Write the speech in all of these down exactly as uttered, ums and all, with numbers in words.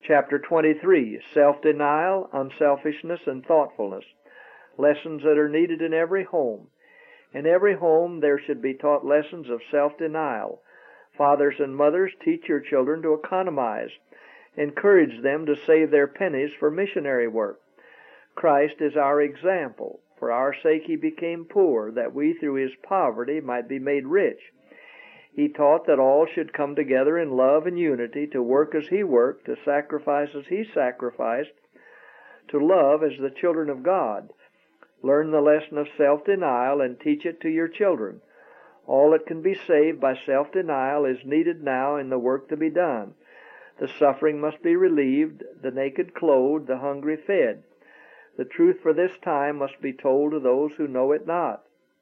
Chapter twenty-three, Self-Denial, Unselfishness, and Thoughtfulness. Lessons that are needed in every home. In every home there should be taught lessons of self-denial. Fathers and mothers, teach your children to economize. Encourage them to save their pennies for missionary work. Christ is our example. For our sake he became poor, that we through his poverty might be made rich. He taught that all should come together in love and unity, to work as he worked, to sacrifice as he sacrificed, to love as the children of God. Learn the lesson of self-denial and teach it to your children. All that can be saved by self-denial is needed now in the work to be done. The suffering must be relieved, the naked clothed, the hungry fed. The truth for this time must be told to those who know it not.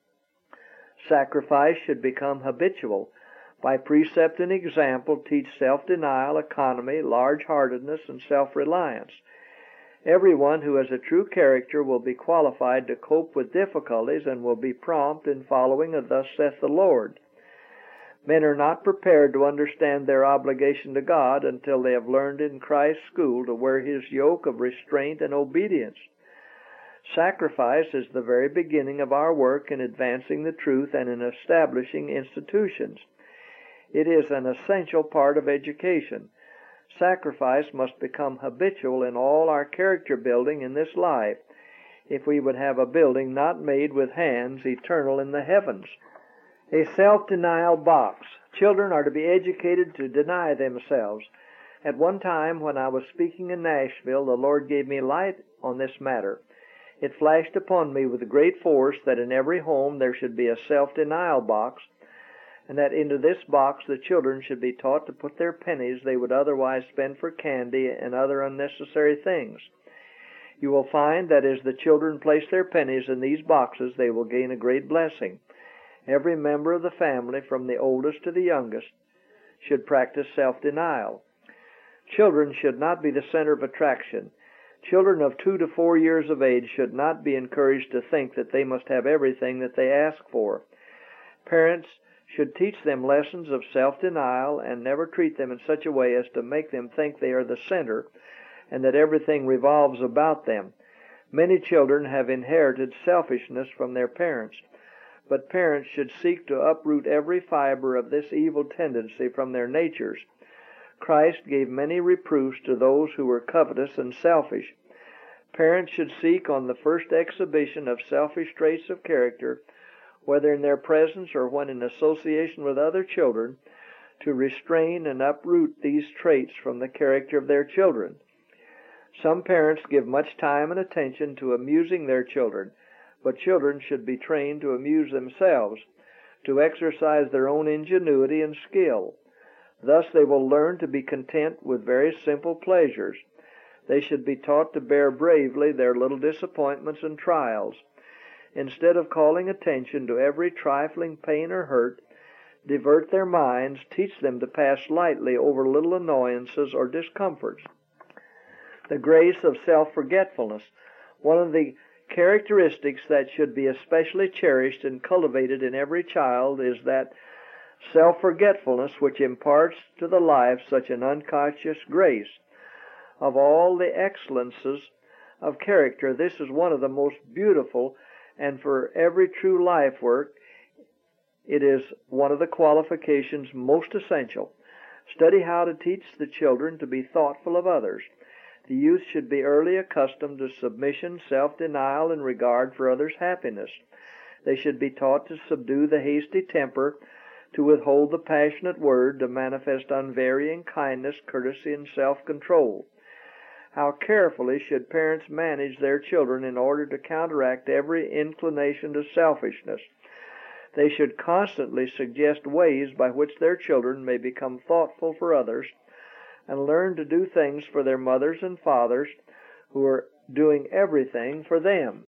Sacrifice should become habitual. By precept and example, teach self-denial, economy, large-heartedness, and self-reliance. Everyone who has a true character will be qualified to cope with difficulties and will be prompt in following a "Thus saith the Lord." Men are not prepared to understand their obligation to God until they have learned in Christ's school to wear his yoke of restraint and obedience. Sacrifice is the very beginning of our work in advancing the truth and in establishing institutions. It is an essential part of education. Sacrifice must become habitual in all our character building in this life, if we would have a building not made with hands, eternal in the heavens. A self-denial box. Children are to be educated to deny themselves. At one time when I was speaking in Nashville, the Lord gave me light on this matter. It flashed upon me with great force that in every home there should be a self-denial box, and that into this box the children should be taught to put their pennies they would otherwise spend for candy and other unnecessary things. You will find that as the children place their pennies in these boxes, they will gain a great blessing. Every member of the family, from the oldest to the youngest, should practice self-denial. Children should not be the center of attraction. Children of two to four years of age should not be encouraged to think that they must have everything that they ask for. Parents should teach them lessons of self-denial and never treat them in such a way as to make them think they are the center and that everything revolves about them. Many children have inherited selfishness from their parents, but parents should seek to uproot every fiber of this evil tendency from their natures. Christ gave many reproofs to those who were covetous and selfish. Parents should seek on the first exhibition of selfish traits of character, whether in their presence or when in association with other children, to restrain and uproot these traits from the character of their children. Some parents give much time and attention to amusing their children, but children should be trained to amuse themselves, to exercise their own ingenuity and skill. Thus they will learn to be content with very simple pleasures. They should be taught to bear bravely their little disappointments and trials. Instead of calling attention to every trifling pain or hurt, divert their minds, teach them to pass lightly over little annoyances or discomforts. The grace of self-forgetfulness. One of the characteristics that should be especially cherished and cultivated in every child is that self-forgetfulness which imparts to the life such an unconscious grace. Of all the excellences of character, this is one of the most beautiful, and for every true life work, it is one of the qualifications most essential. Study how to teach the children to be thoughtful of others. The youth should be early accustomed to submission, self-denial, and regard for others' happiness. They should be taught to subdue the hasty temper, to withhold the passionate word, to manifest unvarying kindness, courtesy, and self-control. How carefully should parents manage their children in order to counteract every inclination to selfishness. They should constantly suggest ways by which their children may become thoughtful for others and learn to do things for their mothers and fathers who are doing everything for them.